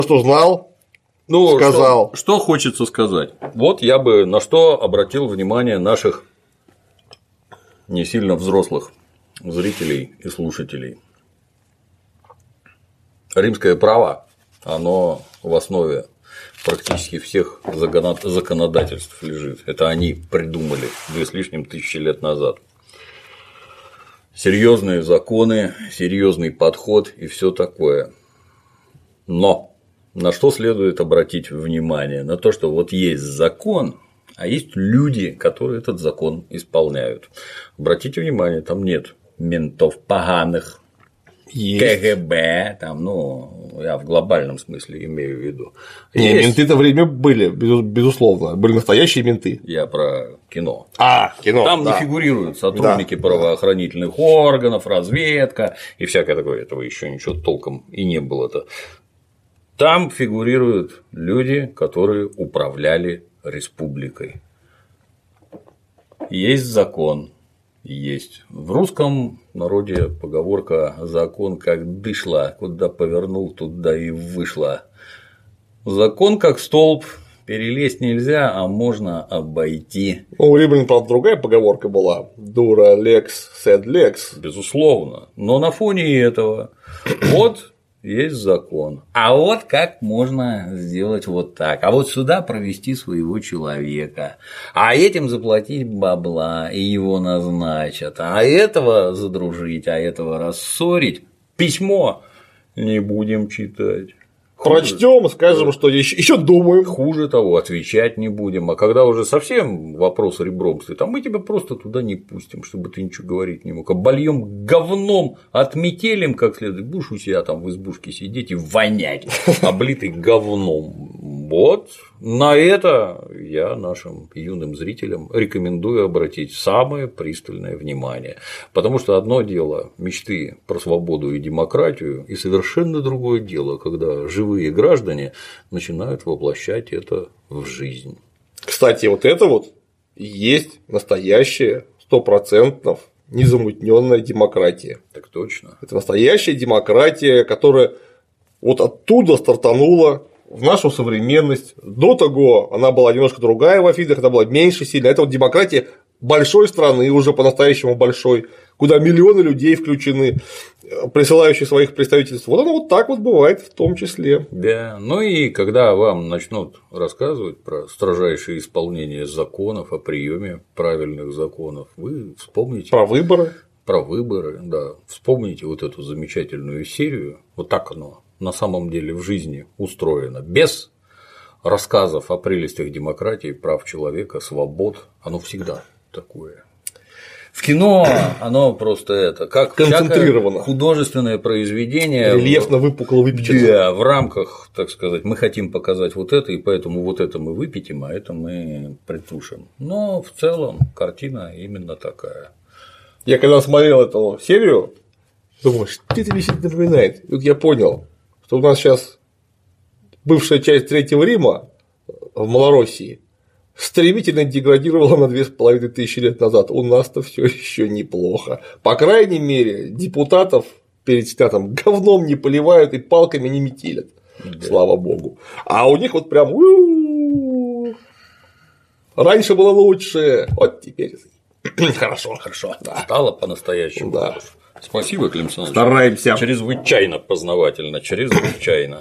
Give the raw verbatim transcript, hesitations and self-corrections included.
что знал, ну, сказал. Что, что хочется сказать? Вот я бы на что обратил внимание наших не сильно взрослых зрителей и слушателей. Римское право, оно в основе практически всех законодательств лежит. Это они придумали две с лишним тысячи лет назад. Серьезные законы, серьезный подход и все такое. Но на что следует обратить внимание? На то, что вот есть закон, а есть люди, которые этот закон исполняют. Обратите внимание, там нет ментов поганых. Есть. КГБ, там, ну, я в глобальном смысле имею в виду. Не, есть. Менты-то в время были, безусловно, были настоящие менты. Я про кино. А, кино. Там да. не фигурируют сотрудники да. правоохранительных органов, разведка и всякое такое. Этого еще ничего толком и не было-то. Там фигурируют люди, которые управляли республикой. Есть закон. Есть. В русском народе поговорка «закон как дышло, куда повернул, туда и вышло». Закон как столб, перелезть нельзя, а можно обойти. Ну, у Римлян, правда, другая поговорка была «дура лекс сед лекс». Безусловно. Но на фоне этого вот есть закон. А вот как можно сделать вот так. А вот сюда провести своего человека. А этим заплатить бабла и его назначат. А этого задружить, а этого рассорить. Письмо не будем читать. Прочтем, скажем, что еще думаем. Хуже того, отвечать не будем. А когда уже совсем вопрос ребром стоит, а мы тебя просто туда не пустим, чтобы ты ничего говорить не мог. Обольем говном, отметелим как следует, будешь у себя там в избушке сидеть и вонять, облитый говном. Вот на это я нашим юным зрителям рекомендую обратить самое пристальное внимание. Потому что одно дело мечты про свободу и демократию, и совершенно другое дело, когда живые граждане начинают воплощать это в жизнь. Кстати, вот это вот и есть настоящая сто процентов незамутненная демократия. Так точно. Это настоящая демократия, которая вот оттуда стартанула в нашу современность. До того она была немножко другая в Афинах, она была меньше сильно. Это вот демократия большой страны, уже по-настоящему большой, куда миллионы людей включены, присылающие своих представительств. Вот оно вот так вот бывает в том числе. Да, ну и когда вам начнут рассказывать про строжайшее исполнение законов, о приеме правильных законов, вы вспомните. Про выборы. Про выборы, да. Вспомните вот эту замечательную серию. Вот так оно на самом деле в жизни устроено. Без рассказов о прелестях демократии, прав человека, свобод, оно всегда такое. В кино оно просто это, как концентрировано. Художественное произведение. Рельефно выпукло выпечено. Да, в рамках, так сказать, мы хотим показать вот это, и поэтому вот это мы выпятим, а это мы притушим. Но в целом картина именно такая. Я когда смотрел эту серию, думаю, что это мне сегодня напоминает. И вот я понял, что у нас сейчас бывшая часть Третьего Рима в Малороссии стремительно деградировала на две с половиной тысячи лет назад. У нас-то все еще неплохо. По крайней мере, депутатов перед сенатом говном не поливают и палками не метелят. Да. Слава богу. А у них вот прям раньше было лучше. Вот теперь хорошо, хорошо. Да. Стало по-настоящему. Да. Спасибо, Клим Александрович. Стараемся. Чрезвычайно познавательно, чрезвычайно.